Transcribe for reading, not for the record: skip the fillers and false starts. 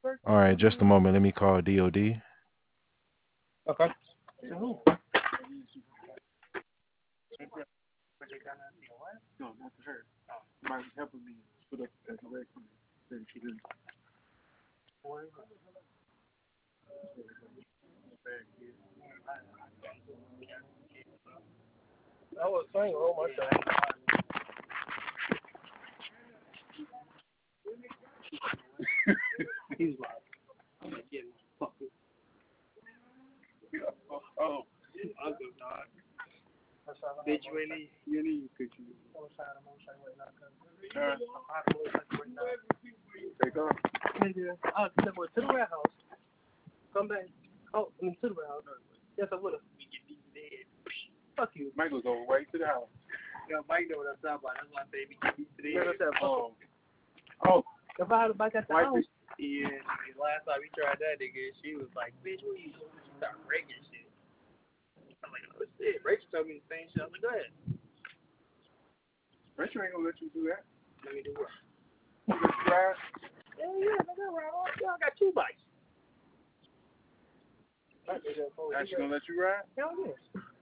All right, just a moment. Let me call DOD. Okay. Who? No, not to her. Somebody was helping me put up the correction. Then she didn't. I was saying, oh my God. He's like, I'm gonna get fucking. Oh, I'm good, dog. Bitch, you ain't even cooking. Take off. Nigga, I'll step to the warehouse. Come back. Oh, I mean, to the warehouse. Yes, I would have. Fuck you. Michael go right to the house. Yeah, Mike know what I'm talking about. That's why I say we get beat to the head. Oh. If I had a bike at the house. Yeah, last time we tried that nigga, she was like, bitch, what you doing? She started breaking shit. I'm like, oh shit. Rachel told me the same shit. I'm like, go ahead. Rachel ain't gonna let you do that. Let me do what? You let you ride? Yeah, nigga, ride on. Yeah, I got 2 bikes. Actually gonna let you ride? Hell yeah.